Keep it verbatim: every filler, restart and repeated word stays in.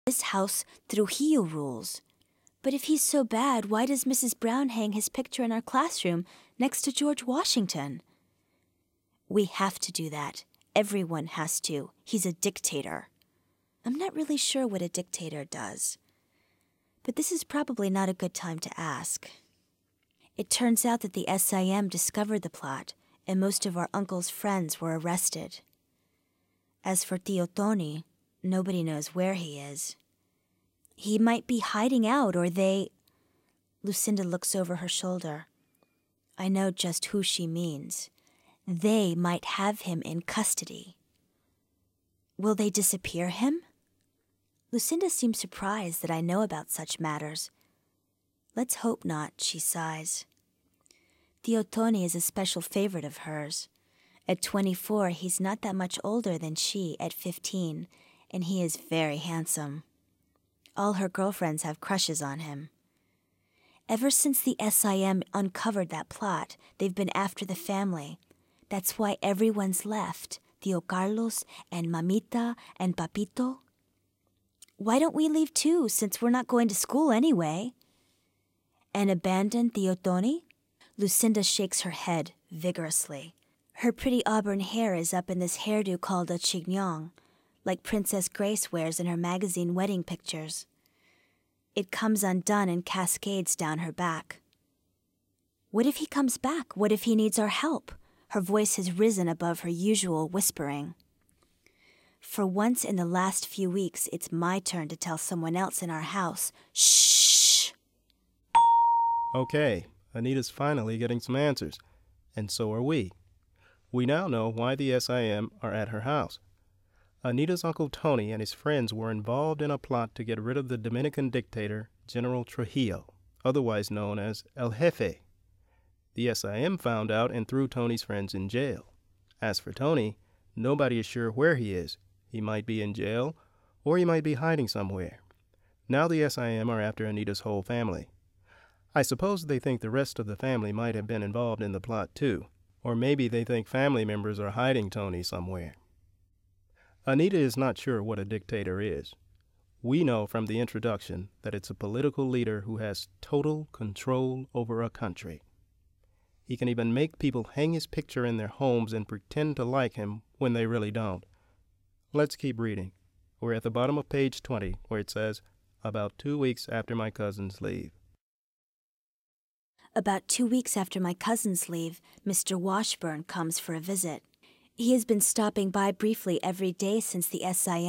This house, Trujillo rules. But if he's so bad, why does Missus Brown hang his picture in our classroom next to George Washington? We have to do that. Everyone has to. He's a dictator. I'm not really sure what a dictator does. But this is probably not a good time to ask. It turns out that the S I M discovered the plot, and most of our uncle's friends were arrested. As for Tio Tony, nobody knows where he is. He might be hiding out, or they... Lucinda looks over her shoulder. I know just who she means. They might have him in custody. Will they disappear him? Lucinda seems surprised that I know about such matters. Let's hope not, she sighs. Tio Tony is a special favorite of hers. At twenty-four, he's not that much older than she at fifteen, and he is very handsome. All her girlfriends have crushes on him. Ever since the S I M uncovered that plot, they've been after the family. That's why everyone's left, Tio Carlos and Mamita and Papito. Why don't we leave too, since we're not going to school anyway? And abandon Tio Tony? Lucinda shakes her head vigorously. Her pretty auburn hair is up in this hairdo called a chignon, like Princess Grace wears in her magazine wedding pictures. It comes undone and cascades down her back. What if he comes back? What if he needs our help? Her voice has risen above her usual whispering. For once in the last few weeks, it's my turn to tell someone else in our house. Shh! Okay, Anita's finally getting some answers, and so are we. We now know why the S I M are at her house. Anita's Uncle Tony and his friends were involved in a plot to get rid of the Dominican dictator, General Trujillo, otherwise known as El Jefe. The S I M found out and threw Tony's friends in jail. As for Tony, nobody is sure where he is. He might be in jail, or he might be hiding somewhere. Now the S I M are after Anita's whole family. I suppose they think the rest of the family might have been involved in the plot too, or maybe they think family members are hiding Tony somewhere. Anita is not sure what a dictator is. We know from the introduction that it's a political leader who has total control over a country. He can even make people hang his picture in their homes and pretend to like him when they really don't. Let's keep reading. We're at the bottom of page twenty, where it says, about two weeks after my cousins leave. About two weeks after my cousins leave, Mister Washburn comes for a visit. He has been stopping by briefly every day since the S I M